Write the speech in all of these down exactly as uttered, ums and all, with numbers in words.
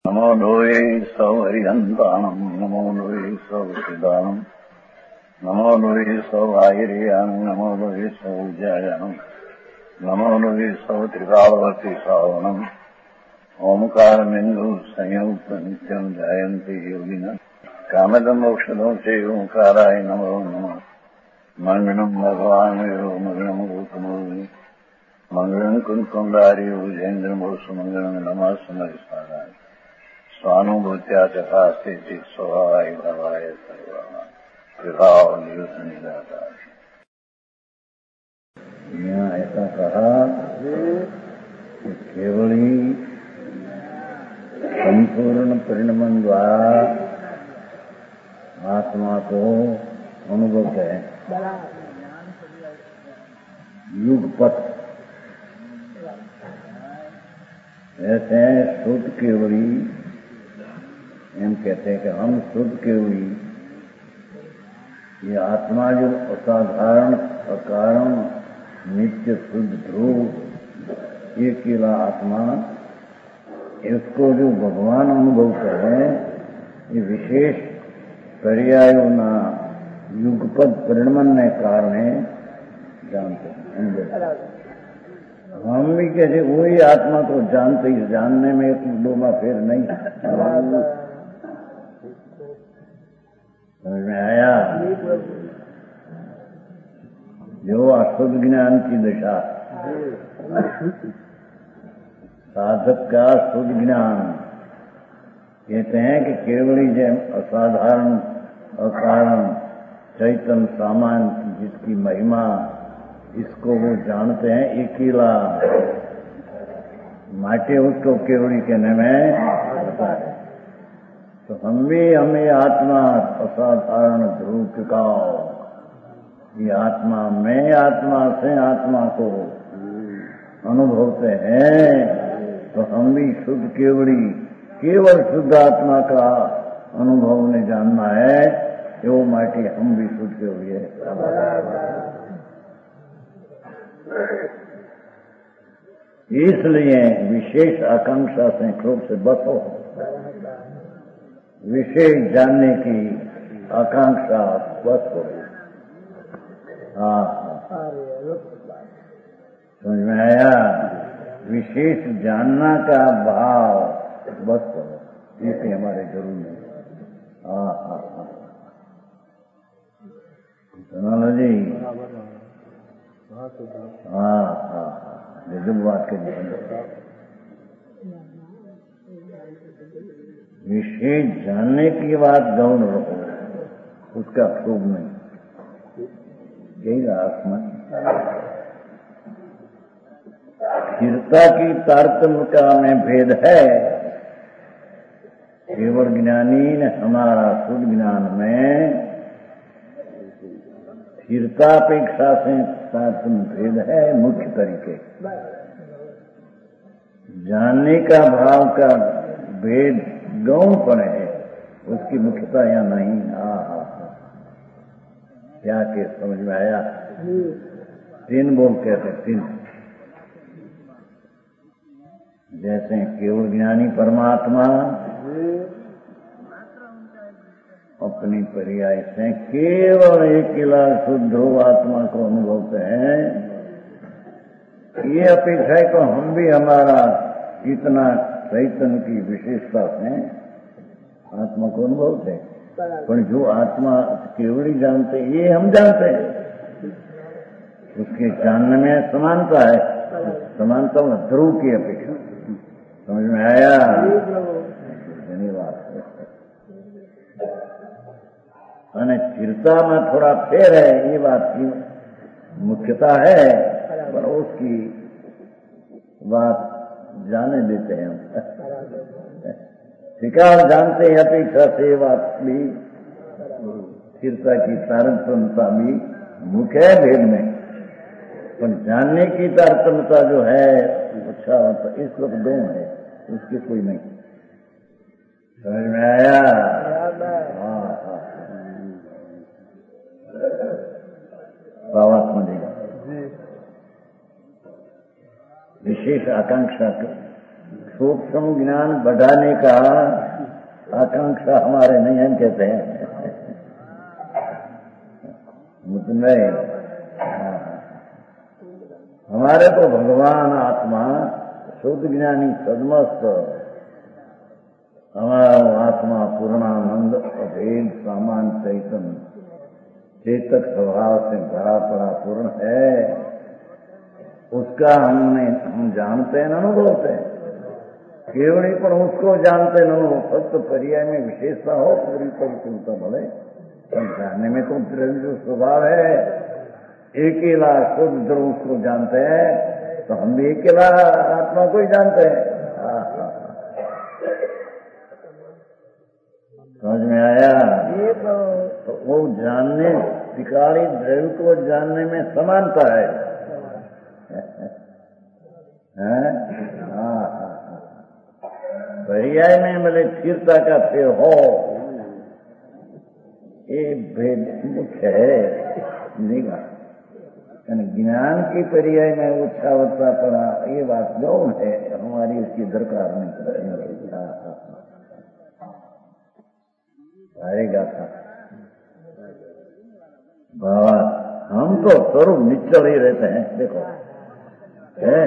नमो लोये सौहरिहन्ताणम् नमो लोये सौहृदानम् नमो लोये सौभागिर्यानम् नमो लोये सौविजयानम् नमो लोये सौत्रिकावती सावनम् ओंकारमिन्दु संयुक्त नित्यम् जायन्ति योगिनः कामदम् मोक्षदम् च ओंकाराय नमो नमः मङ्गलम् भगवान् वीरो मङ्गलम् रूपमोहि मङ्गलम् कुन्कुण्डारि भुजेन्द्रमोसु मङ्गलम् नमः समरिसाराय स्वानुभूत्या तथा स्थिति स्वभावाय भवाय सर्वभाव निदाता। यहाँ ऐसा कहा कि केवली संपूर्ण परिणमन द्वारा आत्मा को अनुभव है। युगपथ ऐसे शुद्ध केवली हम कहते हैं कि हम शुद्ध केवली ये आत्मा जो असाधारण अकारण नित्य शुद्ध ध्रुव ये केवल आत्मा इसको जो भगवान अनुभव कर रहे हैं ये विशेष पर्यायों ना युगपद परिणमन ने कारण है जानते हैं। हम भी कैसे वही आत्मा को जानते ही जानने में एक डोमा फिर नहीं समझ में आया। जो अशुद्ध ज्ञान की दशा साधक का शुद्ध ज्ञान कहते हैं कि केवली जैन असाधारण अकारण चैतन्य सामान्य जिसकी महिमा इसको वो जानते हैं अकेला माटे उसको केवली कहने में आता है। तो हम भी हमें आत्मा असाधारण ध्रुव टिकाओ ये आत्मा में आत्मा से आत्मा को अनुभवते हैं। तो हम भी शुद्ध केवली केवल शुद्ध आत्मा का अनुभव ने जानना है कि वो माटी हम भी शुद्ध केवली है। इसलिए विशेष आकांक्षा से क्रोध से बचो। विशेष जानने की आकांक्षा बचो। हाँ समझ में आया। विशेष जानना का भाव बचो इसे हमारे गुरु ने हाँ हाँ हाँ सुना लो जी। हाँ हाँ जब बात के विशेष जानने की बात गौण रहो उसका क्षोभ नहीं यही आत्मा स्थिरता की तारतम्यता में भेद है। केवल ज्ञानी ने हमारा शुद्ध ज्ञान में स्थिरतापेक्षा से तारतम्य भेद है मुख्य तरीके। जानने का भाव का भेद गौणपन है उसकी मुख्यता यहाँ नहीं। हाँ हाँ हाँ क्या के समझ में आया। तीन बोल कहते तीन जैसे केवल ज्ञानी परमात्मा अपनी पर्याय से केवल अकेला शुद्ध आत्मा को अनुभवते हैं। ये अपेक्षा है कि हम भी हमारा इतना चैतन्य की विशेषता से आत्मा को अनुभवते हैं। पर जो आत्मा केवल ही जानते ये हम जानते हैं उसके जानने में समानता है। समानता में ध्रुव की अपेक्षा समझ में आया। धन्यवाद। मैंने स्थिरता में थोड़ा फेर है ये बात की मुख्यता है पर उसकी बात जाने देते हैं हम। शिकार जानते हैं अपेक्षा से बात भी स्थिरता की तारतम्यता भी मुख्य है भेद में पर जानने की तारतम्यता जो है अच्छा तो इस वक्त दो है उसकी कोई नहीं समझ में आया। हाँ हाँ बात समझेगा। विशेष आकांक्षा सूक्ष्म ज्ञान बढ़ाने का आकांक्षा हमारे नहीं हम कहते हैं नहीं। हमारे तो भगवान आत्मा शुद्ध ज्ञानी सदमस्त हमारा आत्मा पूर्णानंद अभेद सामान चैतन्य चेतक स्वभाव से भरा पड़ा पूर्ण है। उसका हमने हम जानते हैं अनुभवते हैं केवल पर उसको जानते हैं अनुभव सत्य पर्याय में विशेषता हो पूरी परिपूर्णता भले जानने में तो जो स्वभाव है अकेला शुद्ध ध्रुव उसको जानते हैं तो हम भी अकेला आत्मा को ही जानते हैं। समझ में आया? तो वो जानने त्रिकाली द्रव्य को जानने में समानता है। पर्याय में भले स्थिरता का फेर हो ये भेद मुख्य है निगा ज्ञान की पर्याय में उच्छावता पड़ा ये बात गौण है हमारी उसकी दरकार नहीं आएगा था बाबा। हम तो स्वरूप निश्चल ही रहते हैं देखो है?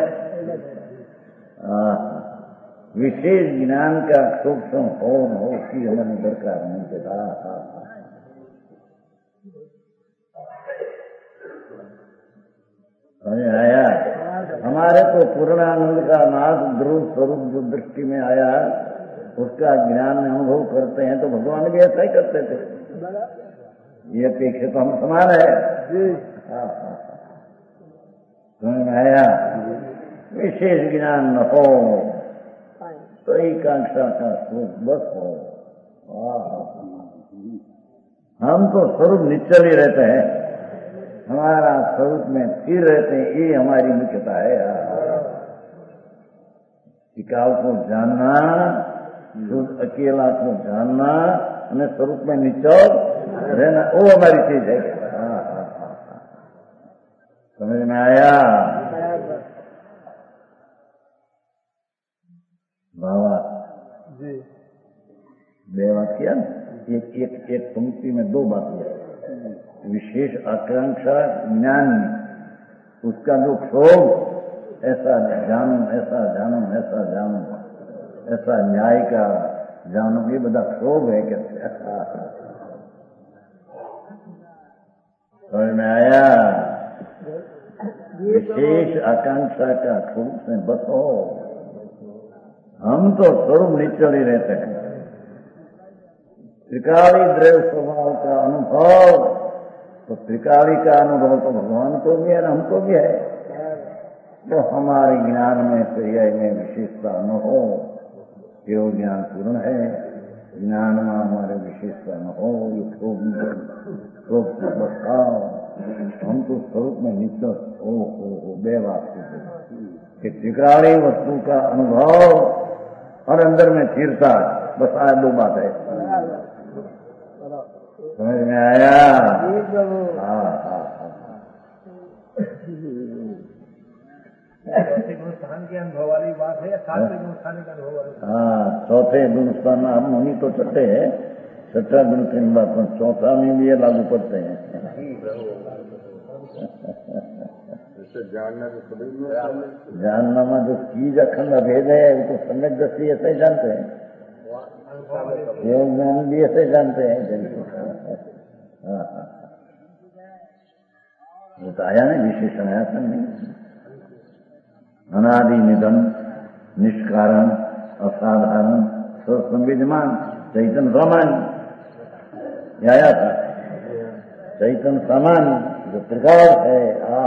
विशेष ज्ञान का सूक्ष्म हो हो उसकी हमें दरकार नहीं देता। आया हमारे तो पूर्णानंद का नाथ ध्रुव स्वरूप जो दृष्टि में आया उसका ज्ञान अनुभव करते हैं तो भगवान भी ऐसा ही करते थे। ये अपेक्षा तो हम समान है। समझ में आया? विशेष ज्ञान न हो तो एकांक्षा का सुख बस हो। हम तो स्वरूप निश्चल ही रहते हैं हमारा स्वरूप में स्थिर रहते हैं ये हमारी मुख्यता है। टिकाव को जानना शुद्ध अकेला को जानना हमें स्वरूप में निश्चल रहना वो हमारी चीज है। समझ में आया बाबा जी? दो वाक्य एक एक एक पंक्ति में दो बातें विशेष आकांक्षा ज्ञान उसका जो क्षोभ ऐसा जानू ऐसा जानू ऐसा जानू ऐसा न्याय का जानू ये बड़ा क्षोभ है कैसे समझ में आया? विशेष आकांक्षा का क्षोभ से बचो। हम तो स्वरूप निश्चल ही रहते हैं। त्रिकाली द्रव्य स्वभाव का अनुभव तो त्रिकाली का अनुभव तो भगवान को भी है हमको भी है। तो हमारे ज्ञान में पर्याय में विशेषता न हो केवल ज्ञान पूर्ण है ज्ञान में हमारे विशेषता न हो ये स्वरूप से बसाओ। हम तो स्वरूप में निश्चल हो हो हो बेबात कि त्रिकाली वस्तु का अनुभव और अंदर में स्थिरता बस आया दो बात है। समझ में आया? हाँ हाँ गुणस्थान के अनुभव वाली बात है या सातवें गुणस्थान के अनुभव वाली? हाँ चौथे गुणस्थान हम उन्हीं तो छठे हैं छठा गुणस्थान बात चौथा में भी ये लागू पड़ते हैं। जानना में जो चीज अखंड अभेद है वो तो सम्यक दृष्टि ऐसे ही जानते हैं ज्ञान भी ऐसे जानते हैं। बताया नहीं विशेषण आया था नहीं अनादि निधन निष्कारण असाधारण स्वसंविद्यमान चैतन्य समान आया था। चैतन्य समान जो त्रिकाल है आ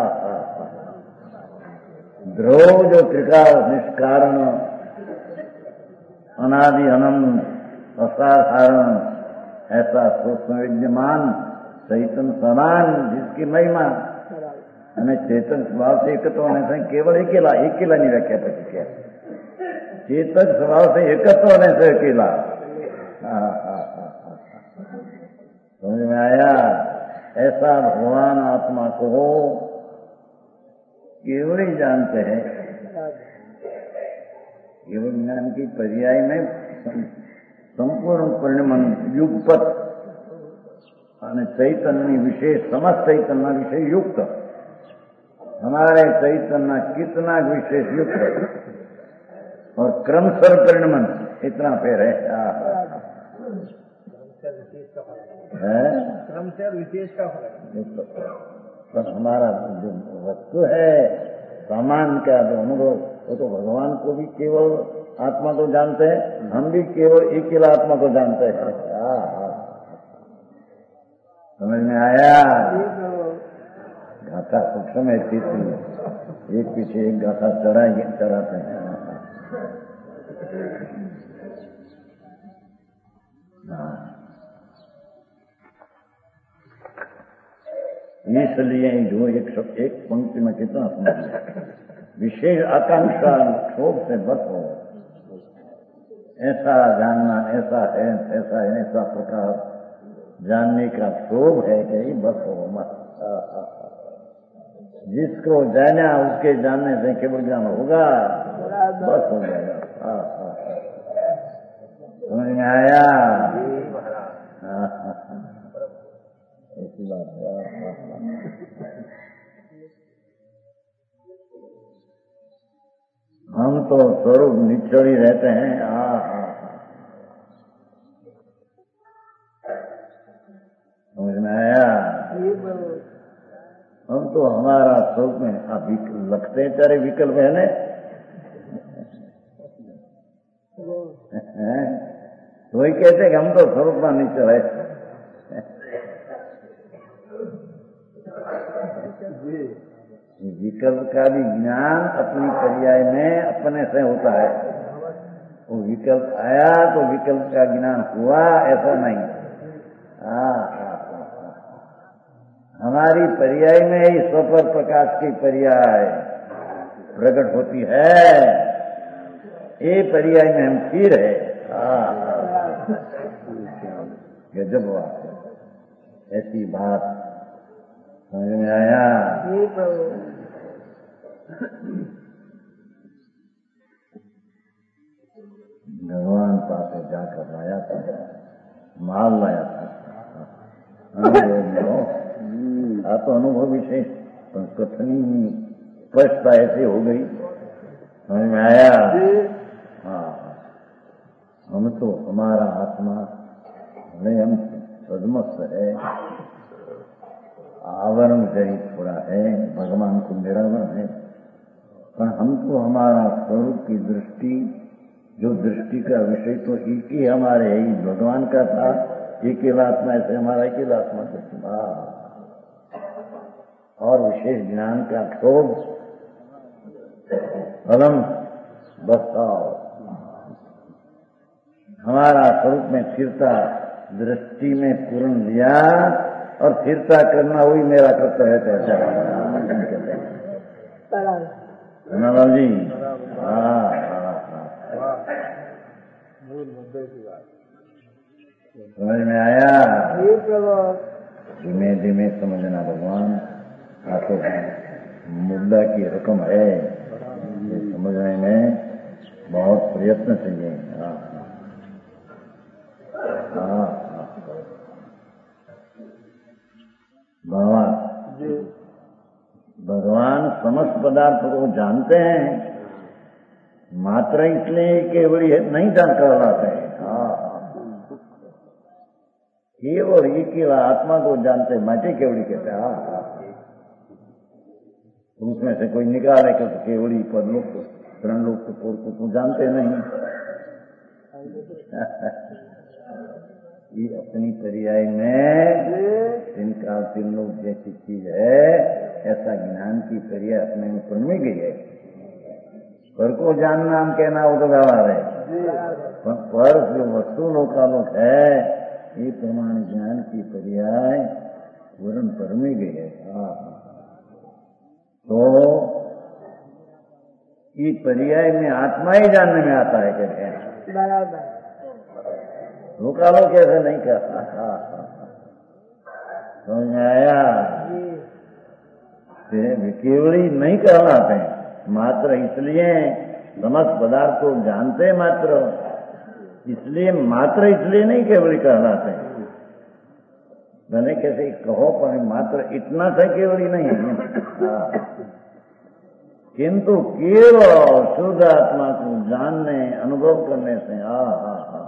ध्रुव जो त्रिकाल निष्कारण अनादि अनंत असाधारण ऐसा सूक्ष्म विद्यमान चैतन्य समान जिसकी महिमा हमें चेतन स्वभाव से एकत्र होने से केवल अकेला अकेला नहीं रखे पति क्या चेतन स्वभाव से एकत्र होने से अकेला। समझ में आया? ऐसा भगवान आत्मा को केवल ही जानते हैं केवल ज्ञान की पर्याय में संपूर्ण परिणमन युगपत અને ચૈતન્ય વિશેષ સમસ્ત ચૈતન્ય વિશે યુક્ત हमारे चैतन्य कितना विशेष युक्त और क्रमशः परिणमन इतना फेर है क्रम से विशेष का फर्क। बस हमारा जो वस्तु है सामान का जो अनुभव वो तो भगवान को भी केवल आत्मा को जानते हैं, हम भी केवल एक ही आत्मा को जानते हैं। समझ में आया? गाथा सूक्ष्म है, एक पीछे एक गाथा चढ़ा चढ़ाते हैं। इसलिए जो एक शब्द एक पंक्ति में कितना समझ लिया, विशेष आकांक्षा क्षोभ से बस हो, ऐसा जानना ऐसा है ऐसा है ऐसा प्रकार जानने का क्षोभ है कि बस हो मत। जिसको जाना उसके जानने से केवल ज्ञान होगा, बस हो जाएगा। समझ में आया? ऐसी बात है। हम तो स्वरूप निचड़ी रहते हैं। हाँ हाँ समझ में आया? हम तो हमारा स्वरूप में आप लगते हैं चारे विकल्प है ना, तो वही कहते कि हम तो स्वरूप में नहीं चढ़े। विकल्प का भी ज्ञान अपनी पर्याय में अपने से होता है। वो विकल्प आया तो विकल्प का ज्ञान हुआ, ऐसा नहीं। हाँ हमारी पर्याय में ही स्वपर प्रकाश की पर्याय प्रकट होती है। ये पर्याय में हम स्थिर है। गजब बात है, ऐसी बात समझ में आया? भगवान पास जाकर लाया था, माल लाया था। आ तो अनुभव विशेष कथनी स्पष्टता ऐसे हो गई, समझ में आया? हाँ हम तो हमारा आत्मा हम सदमस्त है, आवरण जरित थोड़ा है, भगवान को निरावरण है, पर हम तो हमारा स्वरूप की दृष्टि, जो दृष्टि का विषय तो एक ही हमारे है, भगवान का था, एक ही आत्मा ऐसे हमारा एक ही आत्मा का। और विशेष ज्ञान का क्षोभ फलम बसाओ, हमारा स्वरूप में स्थिरता दृष्टि में पूर्ण लिया, और स्थिरता करना वही मेरा कर्तव्य है। कहते जी हाँ समझ में आया? धीमे धीमे समझना भगवान। आपको मुद्दा की रकम है, ये समझने में बहुत प्रयत्न चाहिए। हाँ हाँ भगवान भगवान समस्त पदार्थ को जानते हैं, मात्र इसलिए केवल नहीं जानकर लाते हैं। हाँ केवल ये केवल आत्मा को जानते, माटी केवड़ी कहते हैं। हाँ उसमें से कोई निकाले कि केवड़ी पदलोक प्रण लोग तो को तो जानते नहीं। ये अपनी पर्याय में तीन काल तीन लोग जैसी चीज है, ऐसा ज्ञान की पर्याय अपने में पढ़ने गई है। पर को जानना हम कहना वो तो व्यवहार है, पर जो वस्तु लोकालोक है ये प्रमाण ज्ञान की पर्याय पूर्ण पढ़ने गई है। तो ये पर्याय में आत्मा ही जानने में आता है कहते हैं, लोकालोक कैसे नहीं कहता। समझ में आया? केवली नहीं कहलाते हैं, मात्र इसलिए समस्त पदार्थ को जानते मात्र, इसलिए मात्र इसलिए नहीं केवल कहलाते हैं। मैंने कैसे कहो पर मात्र इतना सा केवल नहीं है, किंतु केवल शुद्ध आत्मा को जानने अनुभव करने से आ हा हा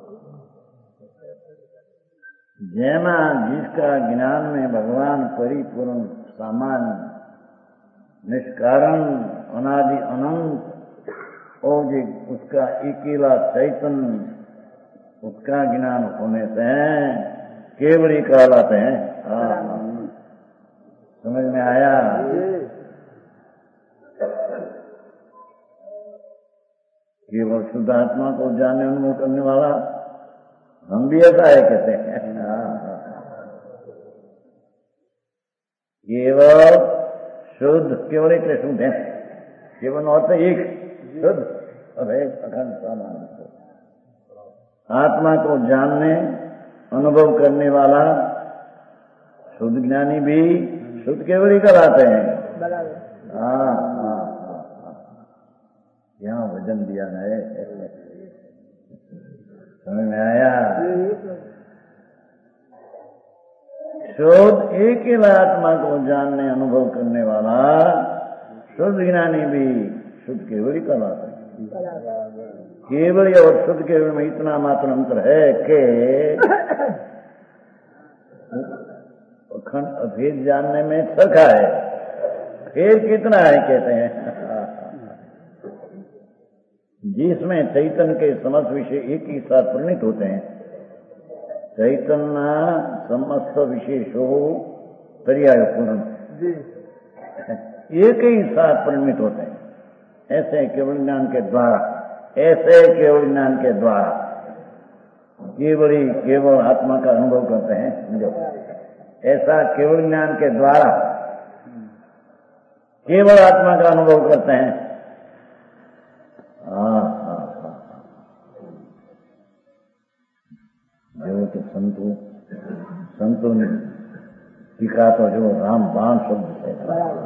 जैमा जिसका ज्ञान में भगवान परिपूर्ण सामान्य निष्कारण अनादि अनंत और जी उसका अकेला चैतन्य, उसका ज्ञान होने से केवली कहलाते हैं। समझ में आया? केवल शुद्ध आत्मा को जानने अनुभव करने वाला हम भी ऐसा है कहते हैं। केवल शुद्ध, केवल एक शुद्ध है, केवल अर्थ एक शुद्ध और एक अखंड सामान। आत्मा को जानने अनुभव करने वाला शुद्ध ज्ञानी भी शुद्ध केवल ही कहलाते हैं। हाँ हाँ यहाँ वजन दिया है, समझ में आया? शुद्ध एक ही आत्मा को जानने अनुभव करने वाला शुद्ध ज्ञानी भी शुद्ध केवल ही कहलाता है। केवल और शुद्ध केवल में इतना मात्र अंतर है कि अखंड अभेद जानने में सखा है, फिर कितना है कहते हैं। जिसमें चैतन्य के समस्त विषय एक ही साथ परिणित होते हैं, चैतन्य समस्त विशेषो पर्याय पूर्ण एक ही साथ परिणित होते हैं। ऐसे केवल ज्ञान के द्वारा, ऐसे केवल ज्ञान के द्वारा केवल ही केवल आत्मा का अनुभव करते हैं। समझो, ऐसा केवल ज्ञान के द्वारा केवल आत्मा का अनुभव करते हैं। हाँ हाँ हाँ जो तो संतों संतों ने टीका तो जो राम बाण शब्द है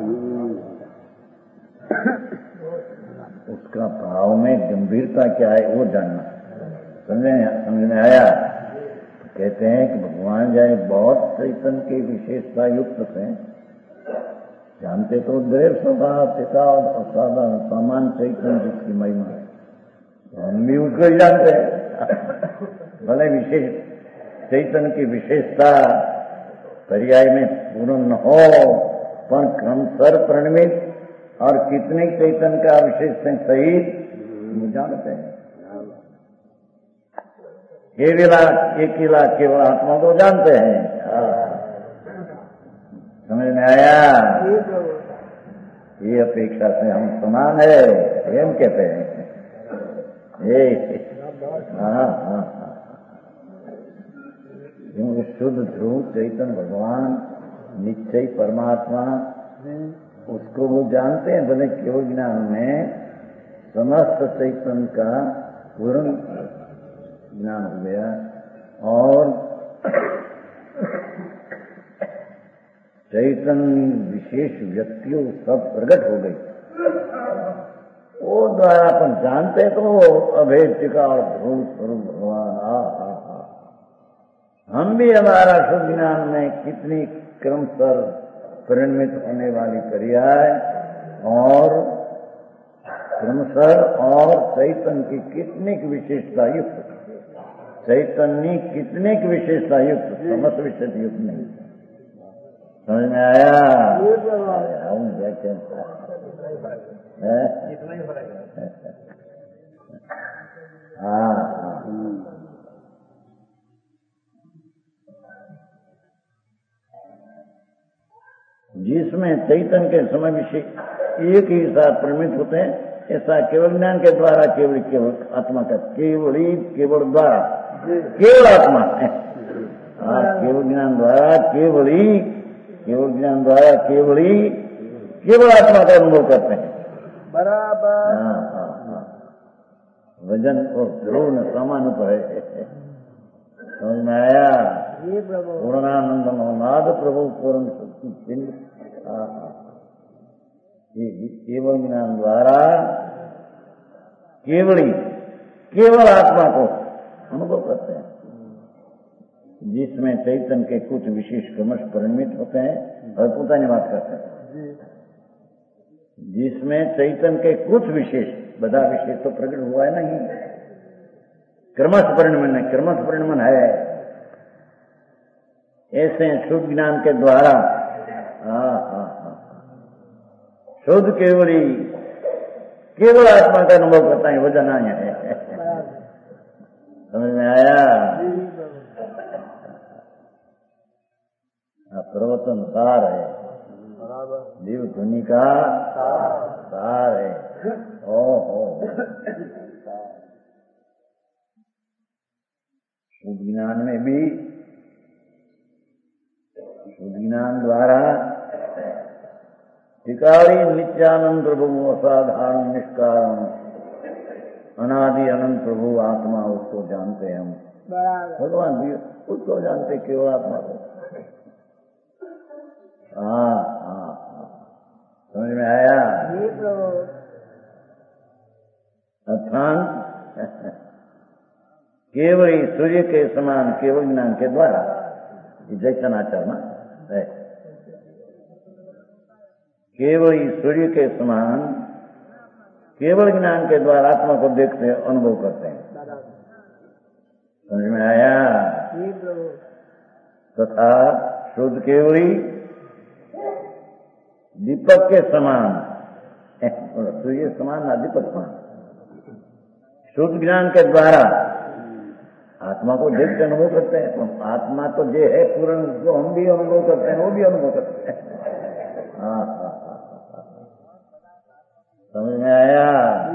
उसका भाव में गंभीरता क्या है वो जानना। समझ समझ में आया? कहते हैं कि भगवान जाए बहुत चैतन्य की विशेषता युक्त थे, जानते तो देव स्वभाव पिता और असाधारण सामान्य चैतन्य जिसकी महिमा है, तो हम भी उसको ही जानते हैं। भले विशेष चैतन्य की विशेषता पर्याय में पूर्ण न हो, पर क्रमशः परिणमित और कितने चैतन्य का विशेष सहित हम जानते हैं। केवला अकेला केवल आत्मा को जानते हैं। समझ में आया? ये अपेक्षा से हम समान है, हम कहते हैं। ये हाँ हाँ क्योंकि शुद्ध ध्रुव चैतन्य भगवान निश्चय परमात्मा उसको वो जानते हैं। भले केवल ज्ञान में समस्त चैतन्य का पूर्ण ज्ञान हो गया और चैतन्य विशेष व्यक्तियों सब प्रकट हो गई, वो द्वारा अपन जानते तो अभेद टिका और ध्रुव स्वरूप भगवान। आ आ आ हम भी हमारा शुद्ध ज्ञान में कितनी क्रमशः परिणमित होने वाली पर्याय और क्रमशः और चैतन्य की कितनी की विशेषता युक्त, चैतन्य कितने की विशेषता युक्त, समस्त विशेष युक्त नहीं। समझ में आया? हम व्याख्यान हाँ जिसमें चैतन्य के समय विषय एक ही साथ परिणमित होते हैं, ऐसा केवल ज्ञान के द्वारा केवल केवल आत्मा का केवल ही केवल द्वारा केवल आत्मा है। हाँ केवल ज्ञान द्वारा केवल ही केवल ज्ञान द्वारा केवल ही केवल आत्मा का अनुभव करते हैं। बराबर। हाँ हाँ हाँ वजन और ध्रुव सामान्य पर है। समझ में आया? पूर्णानंद नाद प्रभु पूर्ण शक्ति चिन्ह। ये केवल ज्ञान द्वारा केवली केवल आत्मा को अनुभव करते हैं, जिसमें चैतन्य के कुछ विशेष क्रमश परिणमित होते हैं और पोतानी बात करते हैं, जिसमें चैतन्य के कुछ विशेष, बधा विशेष तो प्रकट हुआ है नहीं, क्रमश परिणमन है, क्रमश परिणमन है। ऐसे शुद्ध ज्ञान के द्वारा हाँ हाँ हाँ शुद्ध केवली केवल आत्मा का अनुभव करता है, वो जना है। समझ में आया? प्रवचन सार है, जीव ध्वनि का सार है। ओ हो शुद्ध ज्ञान में भी, शुद्ध ज्ञान द्वारा टिकारी नित्यानंद प्रभु असाधारण निष्कारण अनादि अनंत प्रभु आत्मा, उसको जानते हैं हम। भगवान भी उसको जानते, केवल आत्मा को। हाँ हाँ हाँ समझ में आया? अर्थान केवल सूर्य के समान केवल ज्ञान के द्वारा, जैसन आचरण है, केवल सूर्य के समान केवल ज्ञान के द्वारा आत्मा को देखते हैं, अनुभव करते हैं। समझ में आया? तथा शुद्ध केवली दीपक के समान, सूर्य समान ना दीपक समान, शुद्ध ज्ञान के द्वारा आत्मा को देखते अनुभव करते हैं। तो आत्मा तो ये है पूर्ण, जो हम भी अनुभव करते हैं वो भी अनुभव करते हैं। हाँ हाँ हाँ समझ में आया?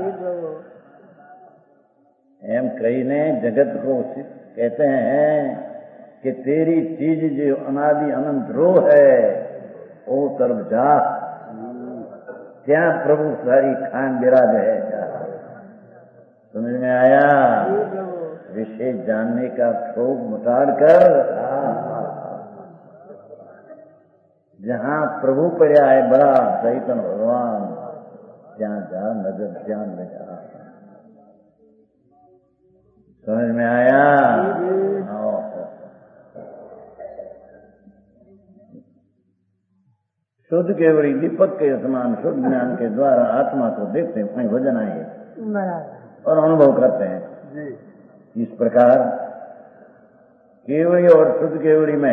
एम कई ने जगत को कहते हैं कि तेरी चीज जो अनादि अनंत रो है वो तरफ जा, क्या प्रभु सारी खान विराज है। समझ में आया? विशेष जानने का क्षोभ मुटाड़ कर जहाँ प्रभु पर आए बड़ा चैतन्य भगवान, ત્યાં जा नजर ध्यान में जा। समझ में आया? शुद्ध केवली दीपक के समान शुद्ध ज्ञान के द्वारा आत्मा को देखते हैं, अपने भजन आए और अनुभव करते हैं। इस प्रकार केवली और शुद्ध केवली में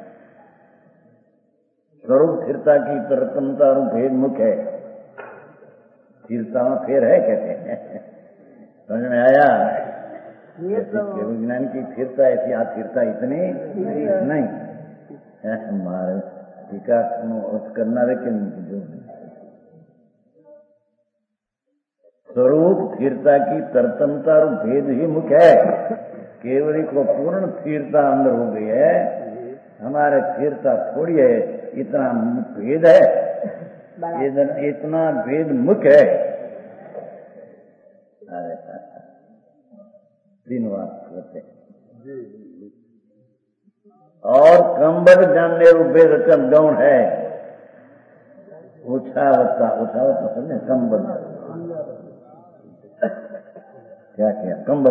स्वरूप स्थिरता की तरतमता और भेद मुख्य है। स्थिरता में फेर है कहते हैं। समझ में आया? केवल ज्ञान की स्थिरता ऐसी अस्थिरता इतनी नहीं। हमारे टीका करना लेकिन जो स्वरूप स्थिरता की तरतमता और भेद ही मुख्य है। केवली को पूर्ण स्थिरता अंदर हो गई है, हमारे स्थिरता थोड़ी है, इतना भेद है, इतना भेद मुख्य है। तीन बात करते और कंबल जानने भेद कम गौण है। उछावता उछावता समझे कंबल क्या किया? कंबल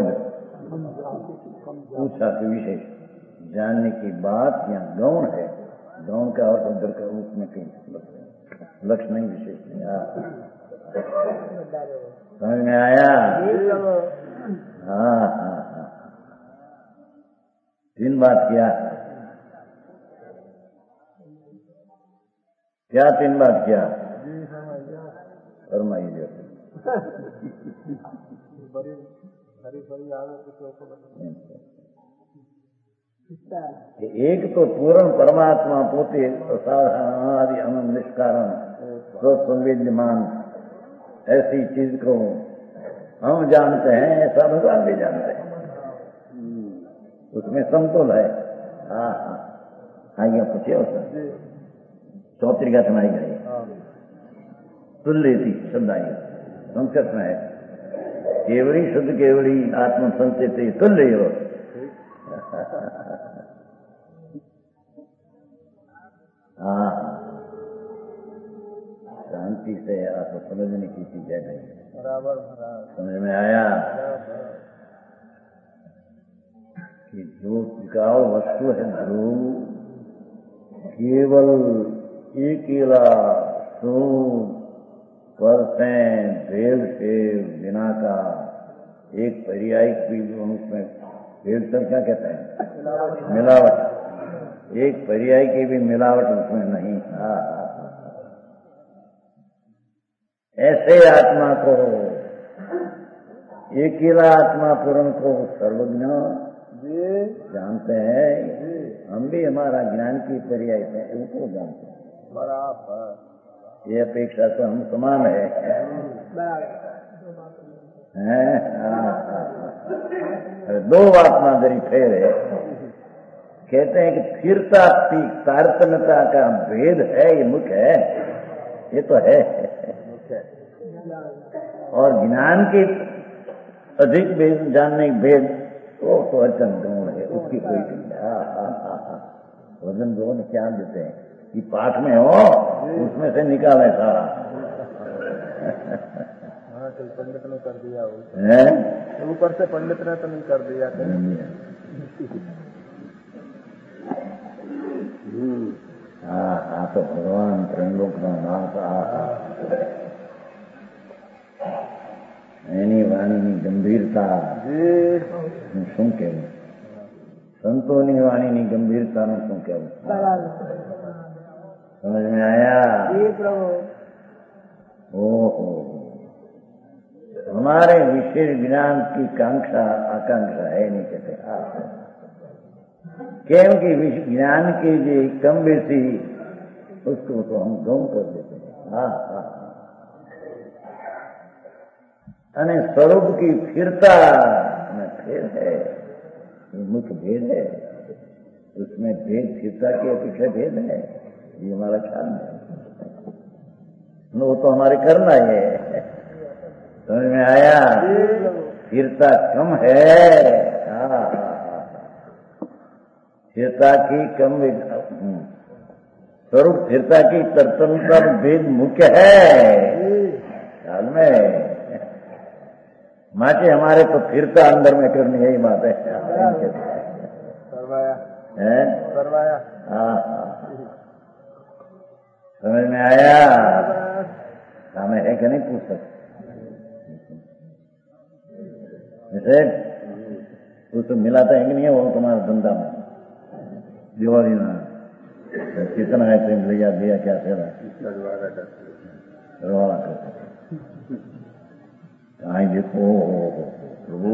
पूछा कि विशेष जानने की बात या गौण है। गौण का और अंदर का रूप में कहीं लक्ष्य नहीं, विशेष नहीं। समझ में आया? हाँ हाँ हाँ तीन बात किया। क्या तीन बात किया? फरमाइए। एक तो पूर्ण परमात्मा पोते असाधारण अनंत निष्कारण स्वसंवेद्यमान, ऐसी चीज को हम जानते हैं, ऐसा भगवान भी जानते हैं। उसमें समतोल है। हाँ हाँ आइए पूछिए उससे चौथी का सुनाई गई तुल्य थी शब्द आई संस्कृत में है। केवली शुद्ध केवली आत्म संचित तुल्य हो। हाँ शांति से आप समझने की चीज है नहीं। बराबर महाराज। समझ में आया कि जो टिकाऊ वस्तु है ध्रुव केवल अकेला सो परसेंट भेद से बिना का एक पर्यायिक भी उसमें भेद कर क्या कहते हैं मिलावट एक पर्याय की भी मिलावट उसमें नहीं। हाँ ऐसे आत्मा को अकेला आत्मा पूर्ण को सर्वज्ञ जानते हैं। हम भी हमारा ज्ञान की पर्याय है उनको जानते हैं बराबर। ये अपेक्षा तो हम समान है हैं? हाँ, हाँ। दो आत्मा जरी फेर है कहते हैं कि फिरता तारतम्यता का भेद है ये मुख्य है ये तो है और ज्ञान के अधिक भेद जानने के भेद तो तो वचन गौण है उसकी कोई चिंता। वजन गौण क्या देते हैं कि पाठ में हो उसमें से निकाले सारा। हाँ तो पंडित ने कर दिया है ऊपर से पंडित ने तो नहीं कर दिया। हाँ हाँ तो भगवान त्रिलोक का नाथ એની વાણીની ગંભીરતા શું કહેવું સંતોની વાણીની ગંભીરતાનું શું કહેવું સમજ में आया। ओहो हमारे विशेष ज्ञान की कांक्षा आकांक्षा है नहीं कहते क्योंकि ज्ञान की जो कम बेसी उसको तो हम गौण कर देते हैं। हाँ हाँ अने स्वरूप की स्थिरता में भेद है मुख्य भेद है उसमें भेद स्थिरता की अपेक्षा भेद है ये हमारा ख्याल है वो तो हमारे करना है। समझ में आया स्थिरता कम है। हाँ स्थिरता की कम स्वरूप स्थिरता की तरतमता भेद मुख्य है ख्याल में माचे हमारे तो फिरता अंदर में करनी यही बात है। करवाया है करवाया। हाँ समझ में आया हमें है कि नहीं पूछ सकते जैसे कुछ तो मिलाता है कि नहीं है वो तुम्हारा धंधा में दिवाली ना कितना है प्रेम लिया दिया क्या तेरा करवाना करते कहीं देखो प्रभु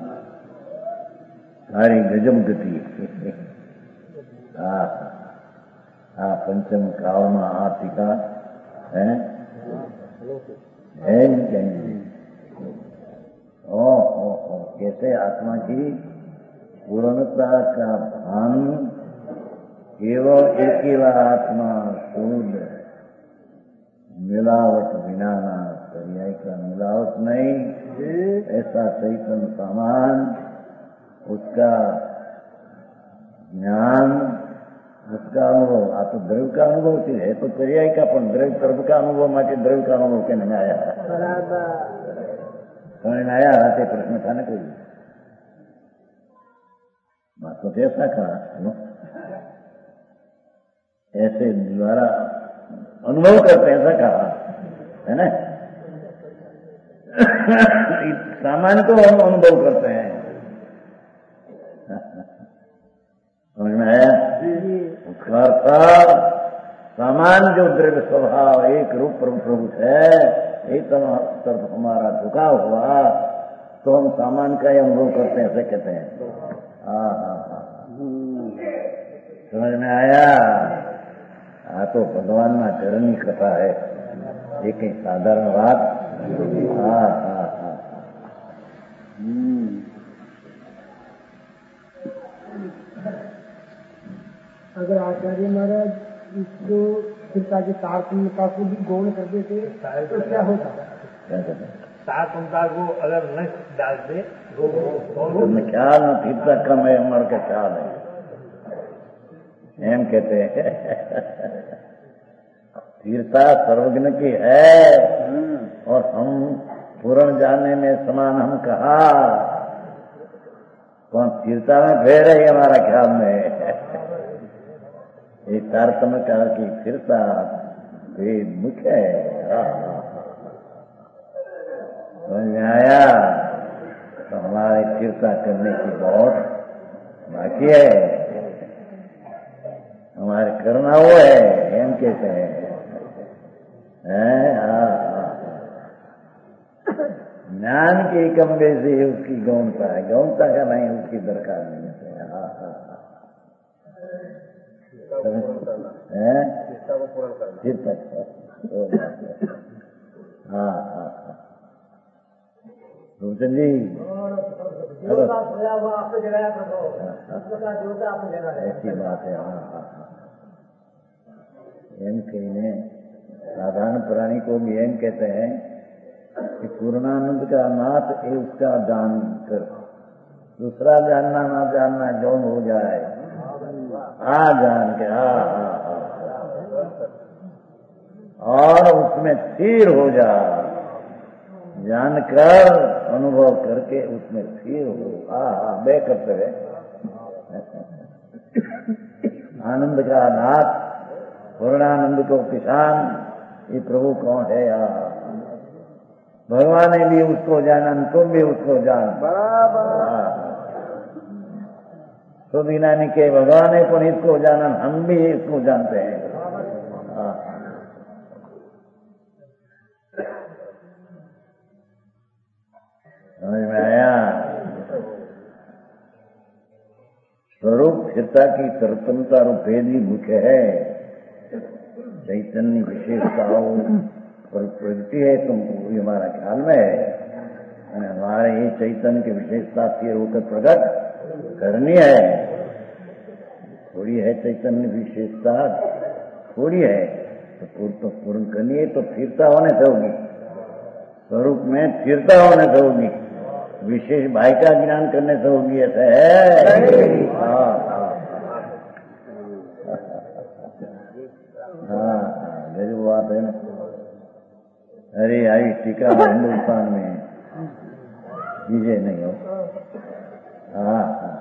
सारी गजब गति। हाँ हाँ पंचम काल में आ टीका है है नहीं कहीं ओ ओ ओ कैसे आत्मा की पूर्णता का भान केवल अकेला आत्मा शुद्ध मिलावट विनाना पर्याय का मिलावट नहीं ऐसा चैतन्य सामान उसका ज्ञान उसका अनुभव आप तो द्रव्य का अनुभव की है तो पर्याय का पण द्रव्य कर्म का अनुभव माटे द्रव्य का अनुभव के नहीं आया समझ में आया राते प्रश्न था ना कोई बात तो ऐसा कहा ऐसे द्वारा अनुभव करते ऐसा कहा है ना सामान को हम अनुभव करते हैं समझ में आया उसका अर्थ सामान जो द्रव्य स्वभाव एक रूप प्रभु प्रभु है एक तरफ हमारा झुकाव हुआ तो हम सामान का ही अनुभव करते हैं ऐसे कहते हैं। हाँ हाँ हाँ समझ में आया। हाँ तो भगवान ना चरण की कथा है एक ही साधारण बात। हाँ हाँ हाँ अगर आचार्य महाराज इसको स्थिरता की तारतम्यता को भी गौण कर देते तो क्या होता तारतम्यता को अगर न डालते तो ख्याल न स्थिरता कम है हमारे का ख्याल है एम कहते हैं स्थिरता सर्वज्ञ की है और हम पूर्ण जानने में समान हम कहा, कौन स्थिरता में फेर है हमारा ख्याल में। ये तारतम्य काल की स्थिरता भेद मुख्य है। समझ में आया? तो हमारी स्थिरता करने की बहुत बाकी है, हमारे करना वो है, हम कहते हैं ज्ञान की कम बेसी उसकी गौणता है, गौणता का नहीं, उसकी दरकार नहीं है। हाँ हाँ हाँ हाँ हाँ रूचन जी ऐसी बात है। हाँ हाँ हाँ एम कहने साधारण प्राणी को भी एम कहते हैं कि पूर्णानंद का नाथ है, उसका दान कर, दूसरा जानना ना जानना जौन हो जाए, आ जान के आ और उसमें स्थिर हो जा, जानकर अनुभव करके उसमें स्थिर हो। आ बे कर्तव्य आनंद का नाथ, पूर्णानंद को किसान, ये प्रभु कौन है यार? भगवान ने भी उसको जाना, तुम भी उसको जान बराबर। तो बिना के भगवान ने को इसको जाना, हम भी इसको जानते हैं। समझ में आया? स्वरूप स्थिरता की तरतमता रूपेद ही मुख्य है। चैतन्य विशेषताओं पर प्रगति है तुमको, ये हमारा ख्याल में है। हमारे ये चैतन्य की विशेषता स्थिर होकर प्रकट करनी है। थोड़ी है चैतन्य विशेषता, थोड़ी है तो पूर्ण तो पूर्ण करनी है, तो स्थिरता होने से होगी, स्वरूप में स्थिरता होने से होगी, विशेष भाई का ज्ञान करने से होगी। ऐसा है। हाँ हाँ गजब बात है ना। अरे आई टीका हिंदुस्तान में चीजें नहीं हो। हाँ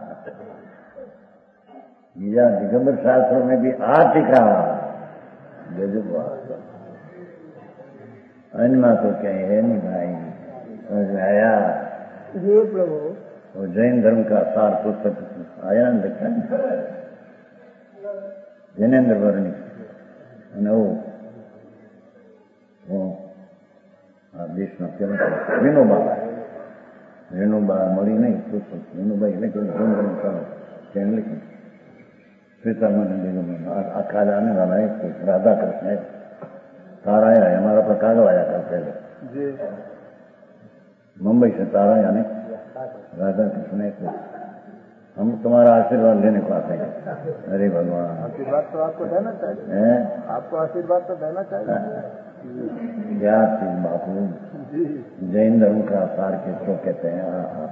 बीजा दिगंबर शास्त्रों में भी आ टीका गजब बात। अन्य तो क्या है नहीं भाई, समझ में आया? ये प्रभु वो जैन धर्म का सार पुस्तक आया न देखा है, जैनेन्द्र वर्णी वो वो देश में विनोबा विनोबा मरी नहीं तो विनोबा लेकिन चैन लिखी श्रीतानंद आखा जाने वाला है, राधा कृष्ण है, तारा है हमारा पर कागल आया कर पहले मुंबई से तारा यानी राधा कृष्ण है। हम तुम्हारा आशीर्वाद लेने को आते हैं। अरे भगवान आशीर्वाद तो आपको देना चाहिए, आपको आशीर्वाद तो देना चाहिए। क्या चीज बापू, जैन धर्म का सार किसको कहते हैं?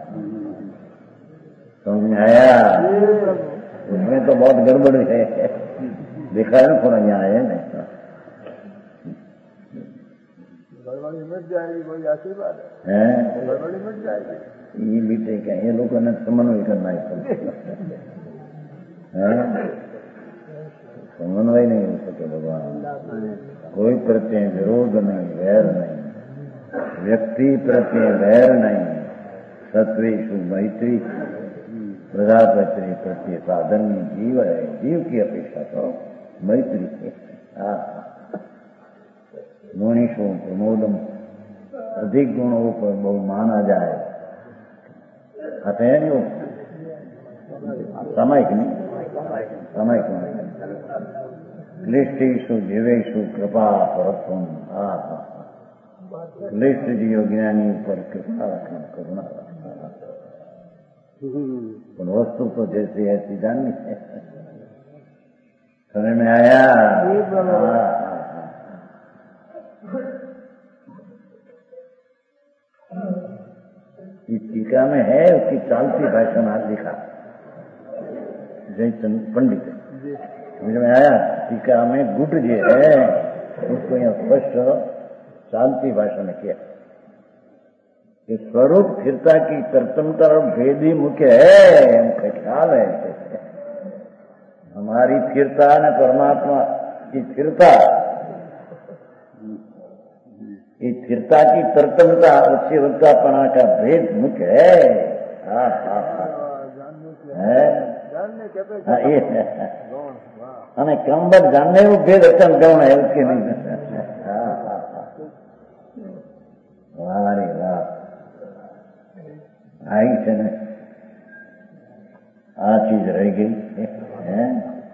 समझ में आया? उसमें तो बहुत गड़बड़ है, देखा है ना थोड़ा न्याय है नहीं, गड़बड़ी मिट जाएगी, कोई आशीर्वाद है, गड़बड़ी मिट जाएगी। ये बीते क्या ये लोगों ने समन्वय करना है, समन्वय नहीं हो सके भगवान। कोई प्रत्यय विरोध नहीं, वैर नहीं, व्यक्ति प्रत्यय वैर नहीं, सत्वेषु मैत्री, प्रजापति प्रत्यय साधन जीव है, जीव की अपेक्षा तो मैत्री है। गुणेशो प्रमोदम, अधिक गुणों पर बहु माना जाए, आते हैं जो सामायिक नहीं, सामायिक नहीं, क्लिष्टेषु जीवेषु कृपा परत्वम। क्लिष्ट जीव ज्ञानी पर कृपा रखना, करुणा रखना, वस्तु तो जैसी ऐसी जाननी है। समझ में आया? इस टीका में है, उसकी चालती भाषा में लिखा जयचंद पंडित है, समझ में आया? टीका में गुट जी है, उसको यहाँ स्पष्ट चालती भाषा में किया। कि स्वरूप स्थिरता की कर्तव्यता और भेद ही मुख्य है, हमका ख्याल है। हमारी स्थिरता न परमात्मा की स्थिरता, इस स्थिरता की कर्तव्यता उच्चवक्तापना का भेद मुख्य है। हाँ हाँ हाँ ये हमें कम बार जानने वो भेद अच्छा गौण है उसके नहीं। हाँ हाँ हाँ वाह वाह आई છે ને આ ચીજ રહી ગઈ હે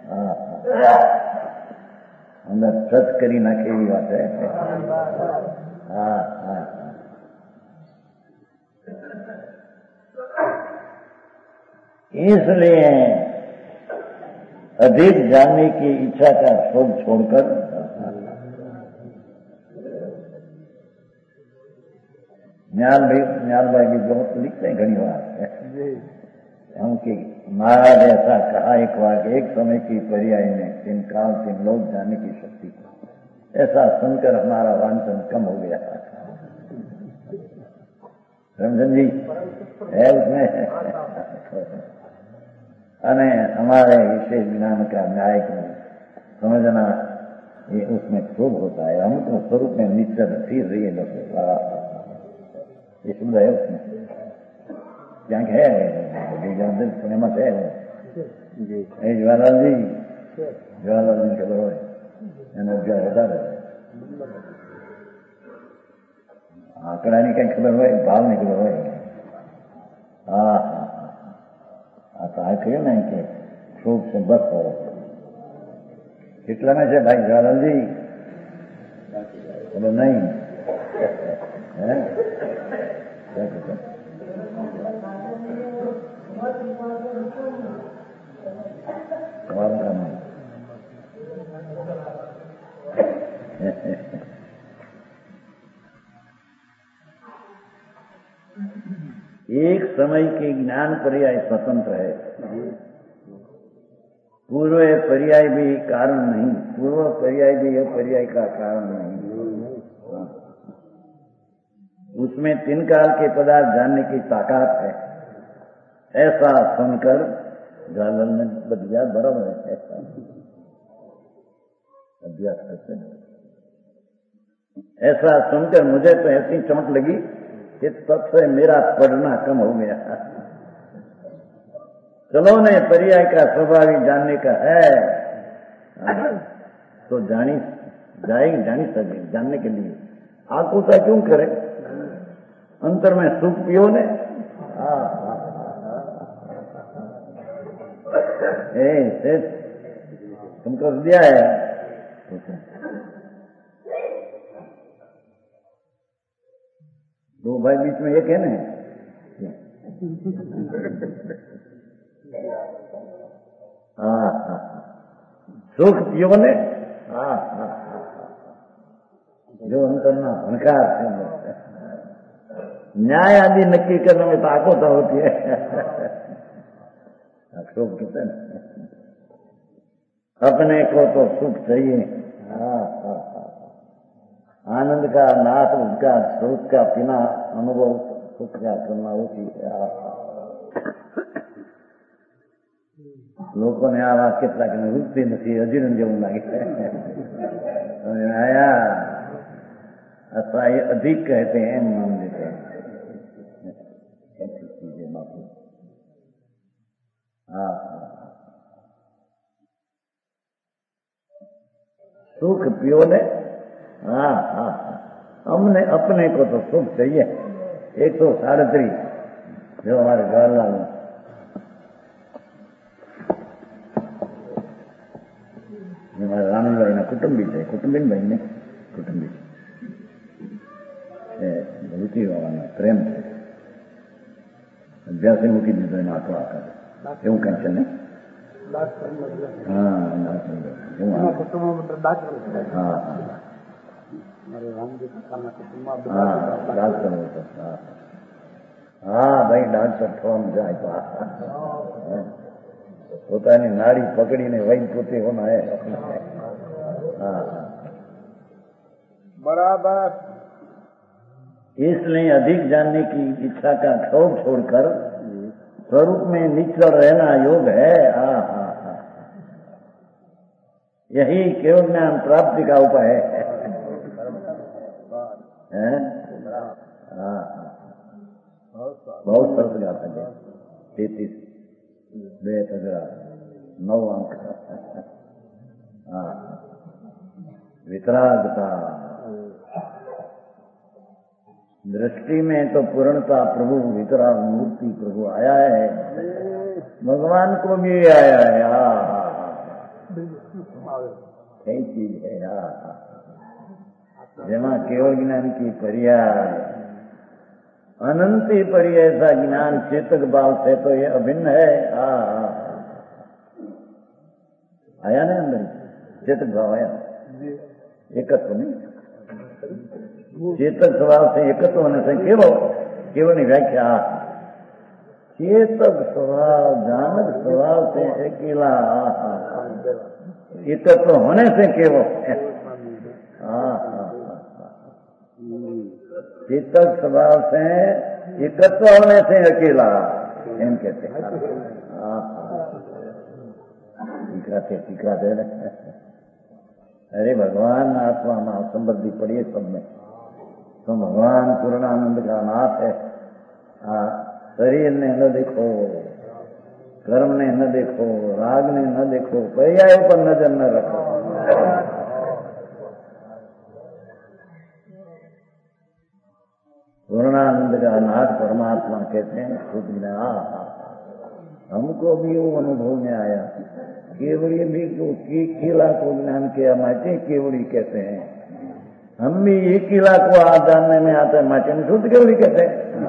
અંદર સત કરી નાખે એવી વાત है। हाँ हाँ इसलिए अधिक जानने की इच्छा का शोध छोड़कर ज्ञान भाई ज्ञान भाई भी बहुत लिखते हैं घनी बार हम कि महाराज ऐसा कहा एक बार एक समय की पर्याय में तीन काल तीन लोग जानने की शक्ति, ऐसा सुनकर हमारा वांछन कम हो गया। रमजन जी है उसमें अने हमारे विशेष ज्ञान का न्याय को समझना ये उसमें शुभ होता है। हम तो स्वरूप में निश्चित स्थिर रही लोग ये शुभ है उसमें क्या है मत है ज्वालाल जी ज्वालाल जी खबर हो होता रहे आंकड़ा नहीं कहीं खबर हो भाव नहीं खबर हो। हाँ हाँ तो आ क्यों नहीं कि शोक से बस हो कितना में से भाई ज्वालाल जी बोलो नहीं है क्या कहते एक समय के ज्ञान पर्याय स्वतंत्र है, पूर्व पर्याय भी कारण नहीं, पूर्व पर्याय भी यह पर्याय का कारण नहीं। उसमें तीन काल के पदार्थ जानने की ताकत है, ऐसा सुनकर ज्वालाल में बदिया बराबर है ऐसा अभ्यास करते हैं। ऐसा सुनकर मुझे तो ऐसी चोट लगी कि तब से मेरा पढ़ना कम हो गया। चलो ने पर्याय का स्वाभाविक जानने का है तो जानी जाएगी जानी सके जानने के लिए आकुता क्यों करे, अंतर में सुख पियो ने। ए तुमको दिया है दो भाई बीच में एक है ना हाँ हाँ सुख पियो ने। हाँ हाँ जो अंतरना भनकार न्याय आदि नक्की करने में ताकत होती है। सुख कितने अपने को तो सुख चाहिए। हाँ हाँ आनंद का नाश उसका सुख का पीना अनुभव सुख का करना होती है। लोगों ने आ वाक्य रुकती नहीं अजीर्ण जेवं लागे आया अथवा ये अधिक कहते हैं मान लेते हैं चीजें बापू। हाँ सुख पियो ने। हाँ हाँ हमने अपने को तो सुख चाहिए। एक सौ साड़ीस जो हमारे जवाहरलाल हमारे रामेश्वर ना कुटुंबी थे कुटुंबी भाई ने कुटुंबी रुचि वाला प्रेम थे अभ्यास मूकी दीदो आंकड़ो आकर एवं कहीं चले। हाँ हाँ हाँ भाई डॉक्टर थोड़ा जाए પોતાની નાડી પકડીને વૈદ પોતે હોના હે हाँ बराबर इसलिए अधिक जानने की इच्छा का क्षोभ छोड़कर स्वरूप में निश्चल रहना योग है। हा हा हा यही केवल ज्ञान प्राप्ति का उपाय है। हाँ बहुत सरल गाता है। तैतीस बे तगड़ा नौ अंक। हाँ वितरागता दृष्टि में तो पूर्णता प्रभु वितराग मूर्ति प्रभु आया है, भगवान को भी आया है। कई चीज है यार जेमा केवल ज्ञान की पर्याय अनंती परि ऐसा ज्ञान चेतक भाव से तो ये अभिन्न है। आ, आ, आया ना अंदर चेतक भाव आया, एकत्व नहीं। चेतक स्वभाव से एकत्व होने से केवल केवल व्याख्या चेतक स्वभाव जानक स्वभाव से अकेला एकत्व होने से केवल चेतक स्वभाव से एकत्व होने से अकेला एम कहते हैं। टीकाते टीकाते अरे भगवान आत्मा में संबद्धि पड़िए सब में तो भगवान पूर्णानंद का नाथ है। शरीर ने न देखो, कर्म ने न देखो, राग ने न देखो, पर्यायों पर नजर न रखो। पूर्णानंद का नाथ परमात्मा कहते हैं खुद में। आ हमको भी वो अनुभव में आया। केवड़ी भी को की किला को ज्ञान किया माटे केवड़ी कहते हैं। हम भी एक किला को आ जानने में आते माटे में शुद्ध केवड़ी कहते हैं।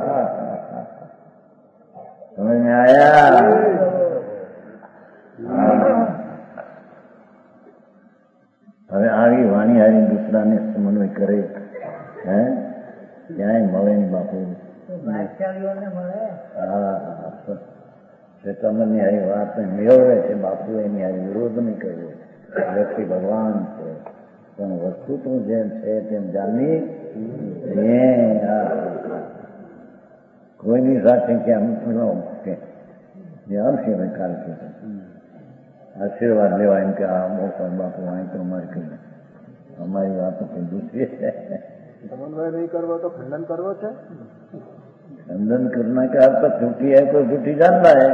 समझ में आया? હવે આવી વાણી હારી દુસરાને સમન્વય કરે હે ક્યાંય મળે નહીં બાપુ। હા તમને હારી વાત મેળવે છે બાપુ, એની હારી વિરોધ નહીં કરવો। વ્યક્તિ ભગવાન છે પણ વસ્તુ તો જેમ છે તેમ જાણવી કોઈની સાથે ક્યાં કે આવશે કાલ કે आशीर्वाद लेवा इनके मौका बापू आई तो हमारी कहीं हमारी बात तो कहीं दूसरी है। समन्वय नहीं करवा तो खंडन करवा है। खंडन करना का अर्थ झूठी है तो झूठी जानना है,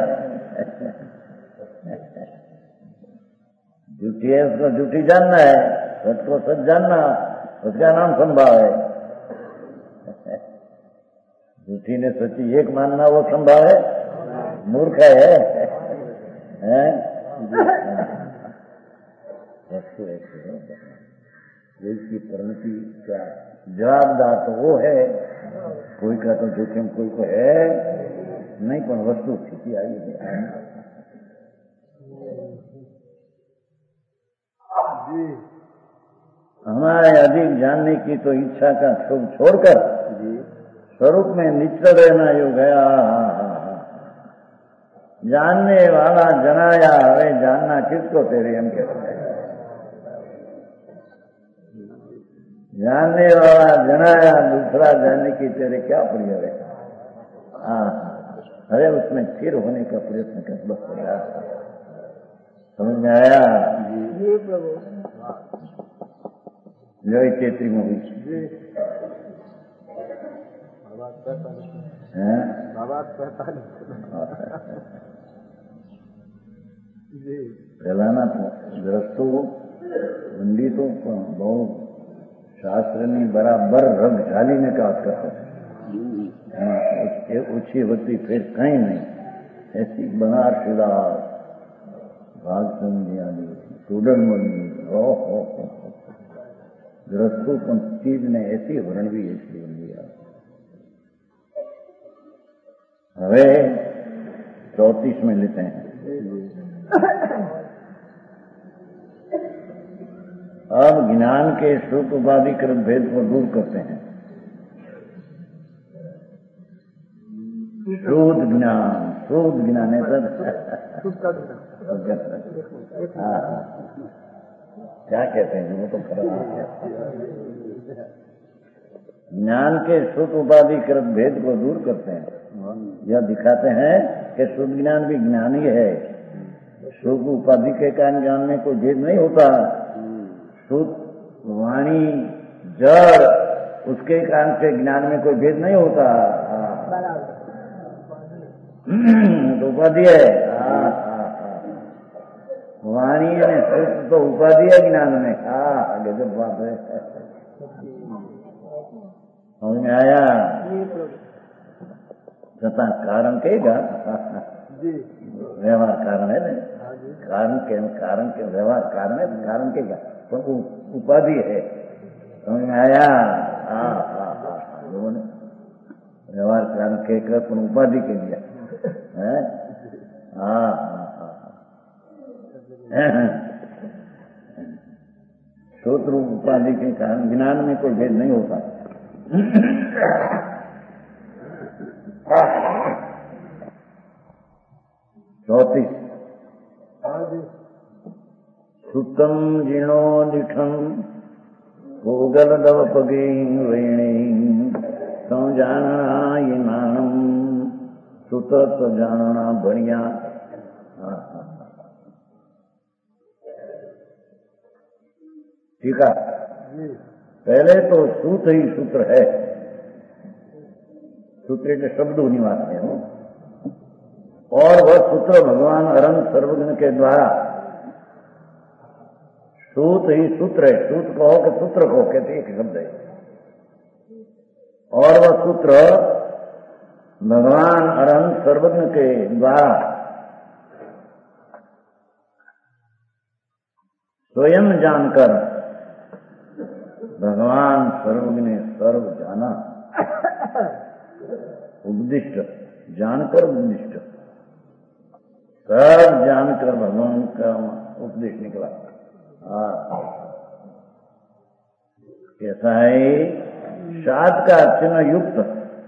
झूठी है उसको झूठी जानना है, सच को सच जानना उसका नाम संभाव है। झूठी ने सच्ची एक मानना वो संभाव है, मूर्ख है, है? वस्तु की परिणति का जवाबदार तो वो है। कोई का तो जोखिम कोई को है नहीं, पर वस्तु स्थिति आई है। हमारे अधिक जानने की तो इच्छा का क्षोभ छोड़कर स्वरूप में निश्चल रहना योग है। जानने वाला जनाया हवे जानना किसको तेरे हम कहते हैं। जानने वाला जनाया दूसरा जानने की तेरे क्या पड़ी है। हाँ अरे उसमें स्थिर होने का प्रयत्न कर बस। समझ में आया? जी प्रभु। जो चेत्री में हुई પહેલાના ગ્રસ્તો પંડિતો પણ બહુ શાસ્ત્રની બરાબર રગ ઝાલીને કામ કરતા એ ઓછી હોતી ફેર કઈ નહીં। ऐसी बनारसीदास भागचंद जी आदि टूडनमनी ओहो ग्रस्तों पण चीज ने ऐसी वर्णवी ऐसी बन हवे चौतीस में लेते हैं। अब ज्ञान के श्रुत उपाधिकृत भेद को दूर करते हैं। शुद्ध ज्ञान, शुद्ध ज्ञान है सर। हाँ क्या कहते हैं वो तो खराब है। ज्ञान के शुद्ध उपाधिकृत भेद को दूर करते हैं। यह दिखाते हैं कि शुद्ध ज्ञान भी ज्ञान ही है। शुद्ध उपाधि के कारण ज्ञान में कोई भेद नहीं होता। शुद्ध वाणी जड़ उसके कारण से ज्ञान में कोई भेद नहीं होता। तो उपाधि है। वाणी में शुद्ध तो उपाधि है ज्ञान में। हाँ गजब बात है। समझ में आया? तथा कारण कहेगा व्यवहार कारण है ना। कारण के कारण के व्यवहार कारण है, कारण कहेगा पर उपाधि है। समझ में आया? हाँ हाँ हाँ लोगों ने व्यवहार कारण कहकर पर उपाधि के लिया है। हाँ हाँ हाँ सूत्र उपाधि के कारण ज्ञान में कोई भेद नहीं होता। चौतीस सुतम जिणो निठम भोगल दव पगे वेणे समझाना ये नानम सुत तो जानना बढ़िया। ठीक है। पहले तो सूत्र ही सूत्र है। सूत्र के शब्द निवास है और वह सूत्र भगवान अरंग सर्वज्ञ के द्वारा सूत्र ही सूत्र है। सूत्र कहो कि सूत्र कहो कहते एक शब्द है। और वह सूत्र भगवान अरंग सर्वज्ञ के द्वारा स्वयं जानकर भगवान सर्वज्ञ ने सर्व जाना। उपदिष्ट जानकर उपदिष्ट सब जानकर भगवान का उपदेश निकला। कैसा है? शाद का चिन्ह युक्त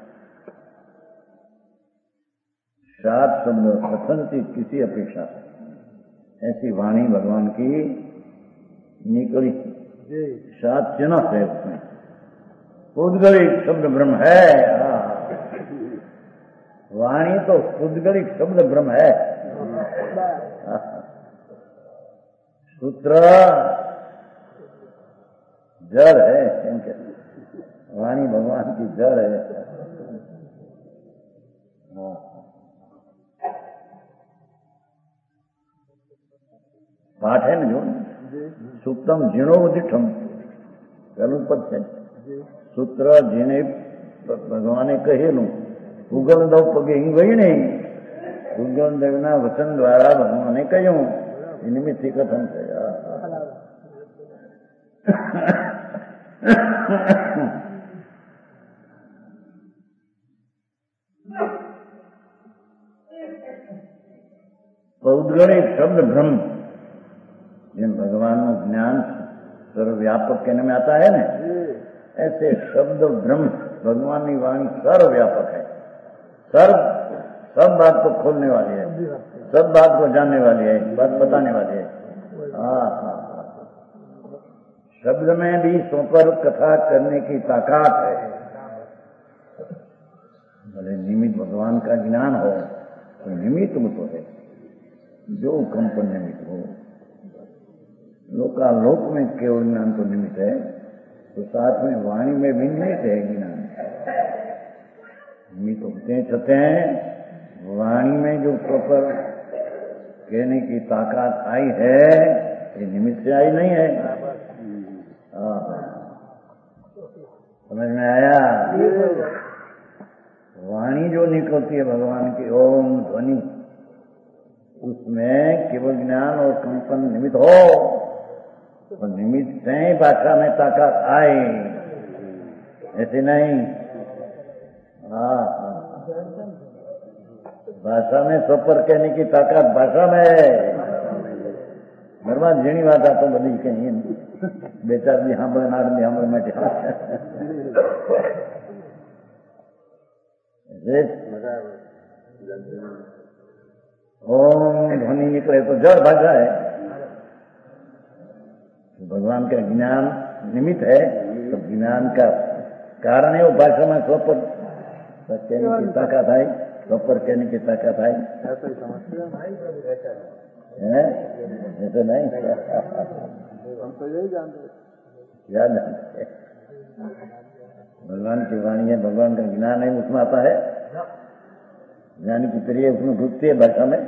शाद शब्द कथन की किसी अपेक्षा से ऐसी वाणी भगवान की निकली। शाद चिन्ह है उसमें। उद्गलित शब्द ब्रह्म है। वाणी तो उद्गलित शब्द ब्रह्म है। सूत्र जड़ है। वाणी भगवान की जड़ है। पाठ है ना जो सुप्तम जीर्णोदिठम पहलू पद છે। सूत्र जीने भगवाने कहेલું ઉગલ દવ પગે હિંગવઈને ઉગલ દેવના વચન દ્વારા ભગવાને કહ્યું એ નિમિત્તથી કથન છે। उद्गलित शब्द ब्रह्म जिन भगवान में ज्ञान सर्वव्यापक कहने में आता है ना, ऐसे शब्द ब्रह्म भगवान की वाणी सर्वव्यापक है। सर्व सब बात को खोलने वाली है, सब बात को जानने वाली है, बात बताने वाली है। हाँ हाँ शब्द में भी सोकर कथा करने की ताकत है। भले निमित्त भगवान का ज्ञान हो तो निमित्त वो तो है, जो कंपन निमित्त हो। लोकालोक में केवल ज्ञान तो निमित्त है, तो साथ में वाणी में भी निमित्त है ज्ञान। निमित्त होते छते हैं वाणी में जो प्रॉपर कहने की ताकत आई है ये निमित्त से आई नहीं है। समझ में आया? वाणी जो निकलती है भगवान की ओम ध्वनि, उसमें केवल ज्ञान और कंपन निमित्त हो, और निमित्त से ही भाषा में ताकत आए, ऐसे नहीं। हाँ हाँ भाषा में सफर कहने की ताकत भाषा में है। घरमा झीणी बात आ तो बड़ी कहीं बेचार भी हाँ बना आदमी हाँ बैठे ओम ध्वनि निकले तो जड़ भाषा है। भगवान का ज्ञान निमित्त है, तो ज्ञान का કારણ એવું ભાષામાં સ્વપર કેની તાકાત થાય, સ્વપર કેની की ताकत है हैं? ऐसे नहीं, हम तो यही जानते याद है भगवान की वाणी है, भगवान का ज्ञान है, उसमें आता है, ज्ञान की क्रिया उसमें घुसती है भाषा में।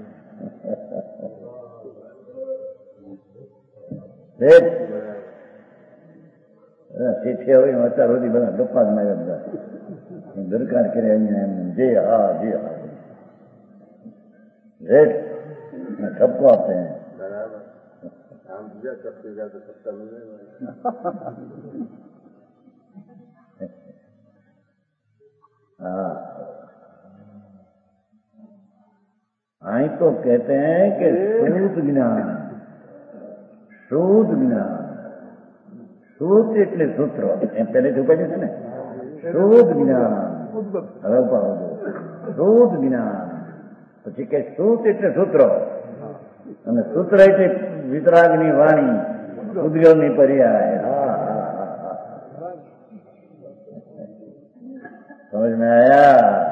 ठेठिया हुई अचार होती बना गप्पा में दरकार करे जे हा जे हा रेट सबको आते हैं। हाँ, आई तो कहते हैं कि शुद्ध ज्ञान, शुद्ध ज्ञान, શુદ્ધ એટલે સૂત્ર એમ પહેલેથી ઉપાય છે ને, શુદ્ધ જ્ઞાન હવે ઉપાડો શુદ્ધ જ્ઞાન, પછી કે શુદ્ધ એટલે સૂત્ર અને સૂત્ર એટલે વિતરાગની વાણી, ઉદ્ગલની પર્યાય। હા હા હા હા समझ में आया?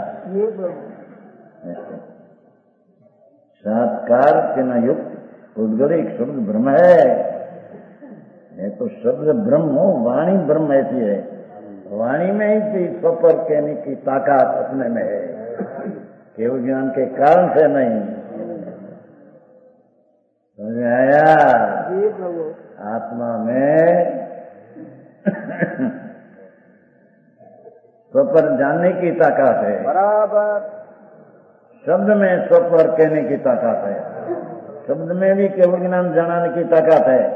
सात्कार के न युक्त उद्गल एक शब्द ब्रह्म है, है तो शब्द ब्रह्म हो, वाणी ब्रह्म ऐसी है, वाणी में ही थी स्वपर कहने की ताकत अपने में है, केवल ज्ञान के कारण से नहीं। समझ में आया? आत्मा में स्वपर जानने की ताकत है, बराबर। शब्द में स्वपर कहने की ताकत है, शब्द में भी केवल ज्ञान जनाने की ताकत है,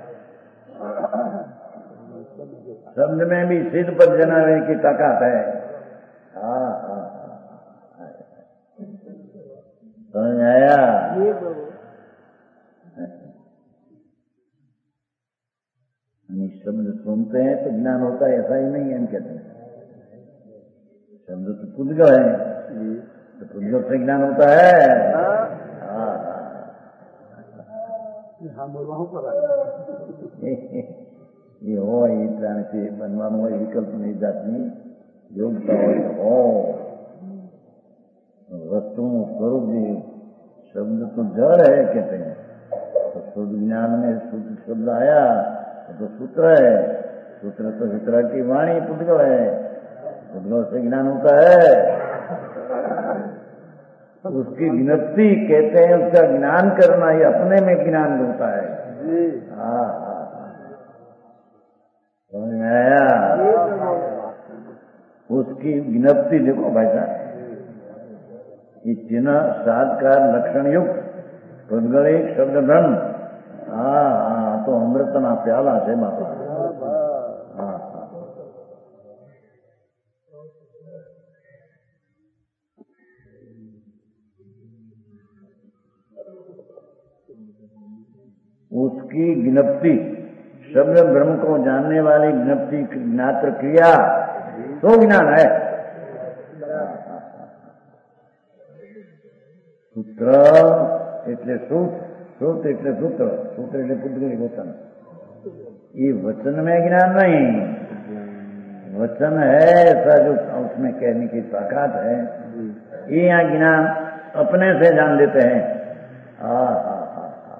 शब्द में भी सिद्ध पर जनाने की ताकत है। हाँ हाँ समझ आया? शब्द सुनते हैं तो ज्ञान होता है ऐसा ही नहीं है, हम कहते हैं शब्द तो पुद्गल है, तो पुद्गल से ज्ञान होता है। हाँ ये हो ये प्राणी से बनवान हो विकल्प नहीं जाती योग्यता हो वस्तु स्वरूप जी। शब्द तो जड़ है कहते हैं, तो शुद्ध ज्ञान में शुद्ध शब्द आया तो सूत्र है, सूत्र तो वितराग की वाणी पुद्गल है, पुद्गल से ज्ञान होता है। उसकी विनती कहते हैं, उसका ज्ञान करना ये अपने में ज्ञान होता है। हाँ हाँ समझ में आया? उसकी विनती देखो भाई साहब, ये चिन्ह साधकार लक्षण युक्त पुद्गल एक शब्द ब्रह्म। हाँ हाँ तो अमृतना प्याला છે બાપા। हाँ हाँ उसकी ज्ञप्ति शब्द ब्रह्म को जानने वाली ज्ञप्ति ज्ञात्र क्रिया तो ज्ञान है। सूत्र એટલે सूत्र, सूत्र એટલે सूत्र, सूत्र એટલે પુદ્ગલિક વચન। ये वचन में ज्ञान नहीं, वचन है ऐसा जो उसमें कहने की ताकत है, ये यहाँ ज्ञान अपने से जान लेते हैं। हाँ हाँ हाँ हाँ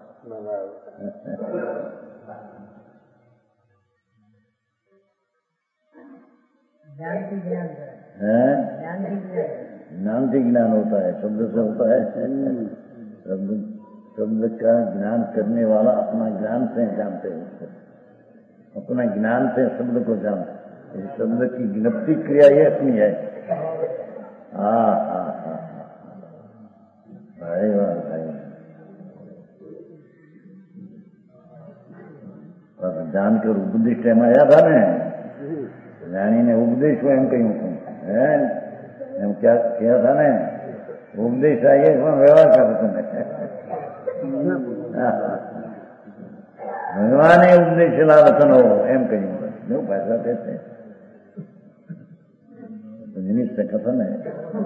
ज्ञान की ज्ञान है, ज्ञान की ज्ञान ज्ञान से ज्ञान होता है, शब्द से होता है। शब्द शब्द का ज्ञान करने वाला अपना ज्ञान से जानते हैं उसको, अपना ज्ञान से शब्द को जानते। इस शब्द की ज्ञप्ति क्रिया ये अपनी है। हाँ हाँ हाँ भाई वाह भाई जानकर उपदेश टाइम आया था ने ज्ञानी ने उपदेश हुआ एम कहूँ है एम क्या किया था ने उपदेश आइए व्यवहार करते भगवान उपदेश लावतन हो एम कहूँ जो भाषा कहते निमित्त कथन है।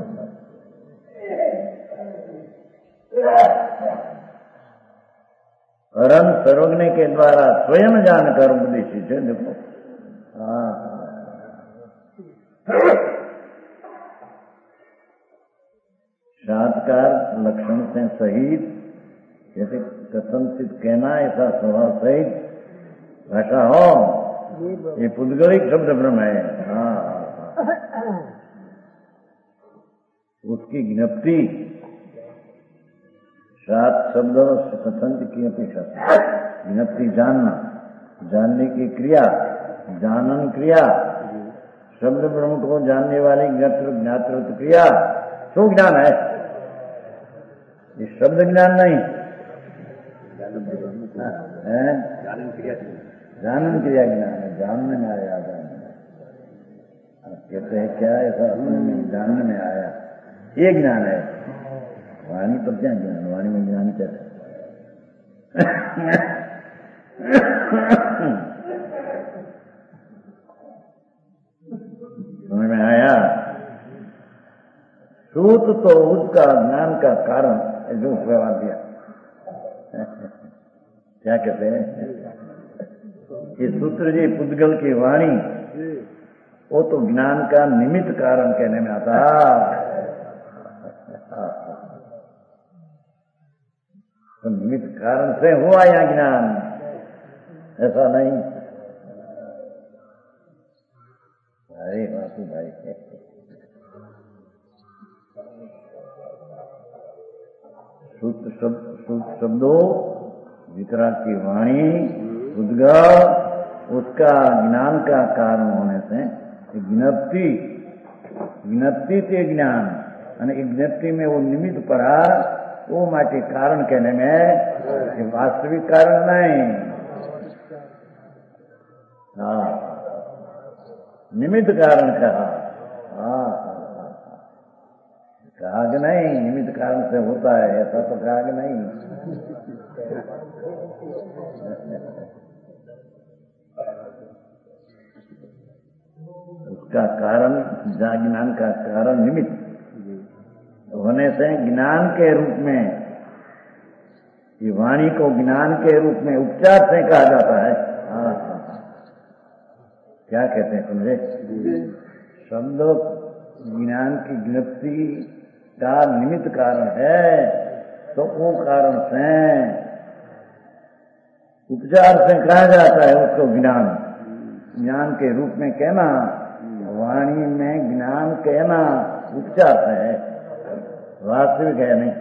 परम सर्वज्ञ के द्वारा स्वयं जानकर उपदेशित है। देखो हाँ साक्षात्कार लक्षण से सहित, जैसे कथनचित कहना ऐसा स्वभाव सहित भाषा हो, ये पुद्गलिक शब्द ब्रह्म है। हाँ, उसकी ज्ञप्ति सात शब्दों से कथन की अपेक्षा, ज्ञप्ति जानना, जानने की क्रिया, जानन क्रिया, शब्द ब्रह्म को जानने वाली ज्ञातृ ज्ञातृत्व क्रिया सो ज्ञान है, ये शब्द ज्ञान नहीं है। जानन क्रिया, जानन क्रिया ज्ञान है, जानने में आया, कहते हैं क्या ऐसा में जानने में आया, ये ज्ञान है। वाणी तो क्या ज्ञान, वाणी में ज्ञान क्या है? समझ में आया? सूत तो उसका ज्ञान का कारण जो व्यवहार दिया क्या कहते हैं, ये सूत्र जी पुद्गल की वाणी वो तो ज्ञान का निमित्त कारण कहने में आता। तो निमित्त कारण से हुआ या ज्ञान, ऐसा नहीं। अरे बापू भाई, सूत्र शब्द, सूत्र शब्दों वितराग की वाणी उद्गल, उसका ज्ञान का कारण होने से ज्ञप्ति, ज्ञप्ति से ज्ञान, यानी ज्ञप्ति में वो निमित्त पड़ा, वो माटे कारण कहने में वास्तविक कारण नहीं। हाँ, निमित्त कारण कहा। हाँ, कहा कि नहीं निमित्त कारण से होता है, ऐसा तो कहा कि नहीं। उसका कारण, ज्ञान का कारण निमित्त होने से ज्ञान के रूप में, ये वाणी को ज्ञान के रूप में उपचार से कहा जाता है। हाँ, क्या कहते हैं समझे? शब्द ज्ञान की ज्ञप्ति का निमित्त कारण है, तो वो कारण से उपचार से कहा जाता है उसको ज्ञान, ज्ञान के रूप में कहना, वाणी में ज्ञान कहना उपचार से है, वास्तविक है नहीं।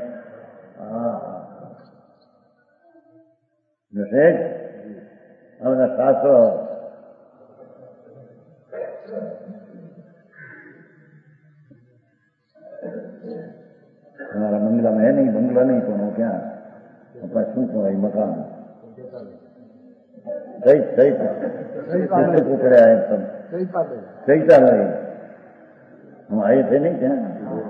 जैसे हमारा शास्त्र हमारा बंगला में है नहीं, बंगला नहीं तो क्या पशु को है मकान सही सही सही को खड़े आए सब सही था भाई, हम आए थे नहीं क्या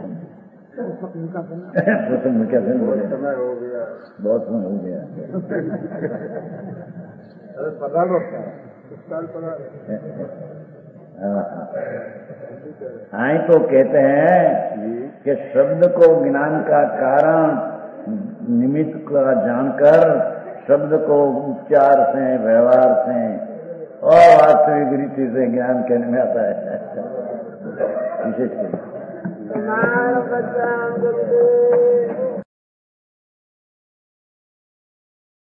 प्रथम में क्या दिन बोले बहुत समय हो गया। आए तो कहते हैं कि शब्द को ज्ञान का कारण निमित्त का जानकर शब्द को उपचार से, व्यवहार से और वास्तविक रीति से ज्ञान कहने में आता है। विशेष